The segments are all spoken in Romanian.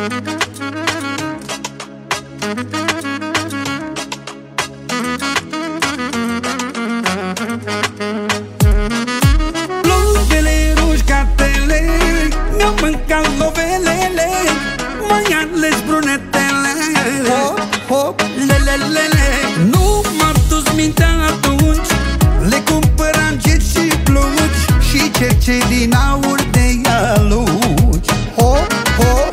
Blondele roșcatele mi-au mâncat lovelele, mai ales brunetele. Hop, hop, lelelele. Nu m-a dus mintea atunci, le cumpăram jet și blugi și cercei din aur de aluci. Hop, hop.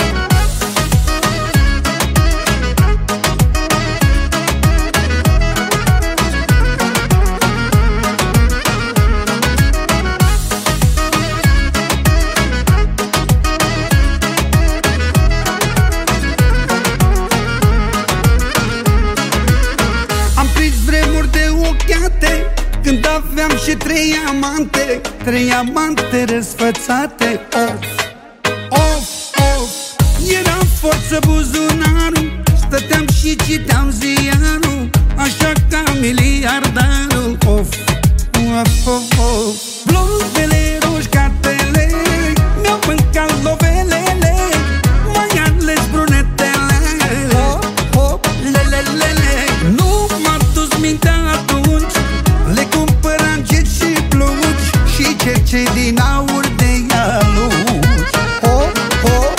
Când aveam și trei amante răsfățate. Of, of, of. Era forță buzunarul, stăteam și citeam ziarul, așa ca miliardarul. Of, of, of, of. Blondele roșcatele mi-au mâncat lovelele, mai ales brunetele. Hop, hop, lelelele. Nu m-a dus mintea atunci, le cumpăram jet și blugi și cercei din aur de aluci. Hop, hop.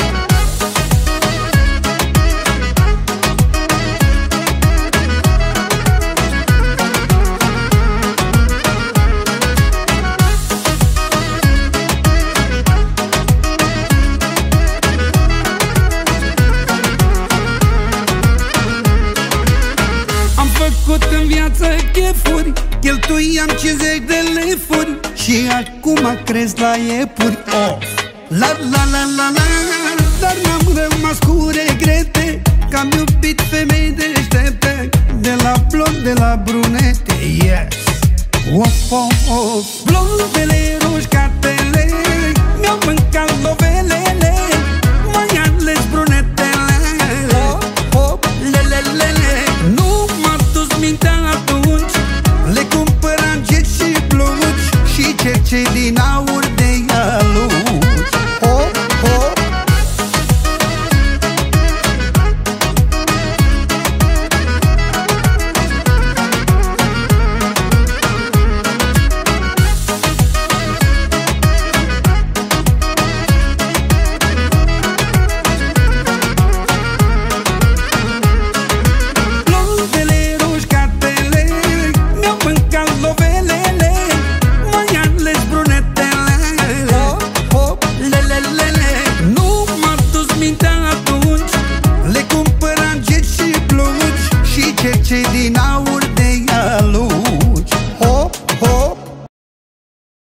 Am făcut în viață chefuri, cheltuiam 50 de lefuri și acum cresc la iepuri. Oh, la la la la la. Dar n-am rămas cu regrete, că am iubit femei deștepte, de la blond, de la brunete. Yes. Of, of, of. Blondele roșcatele mi-au mâncat lovelele, mai ales brunetele. Hop, hop, lelelele. Nu m-a dus mintea atunci, le cumpăram jet și blugi și cercei din aur de aluci. Hop, hop. Blondele roșcatele mi-au mâncat lovelele, mai ales brunetele. Hop, hop, lelelele. Nu m-a dus mintea atunci, le cumpăram jet și blugi și cercei din aur de aluci.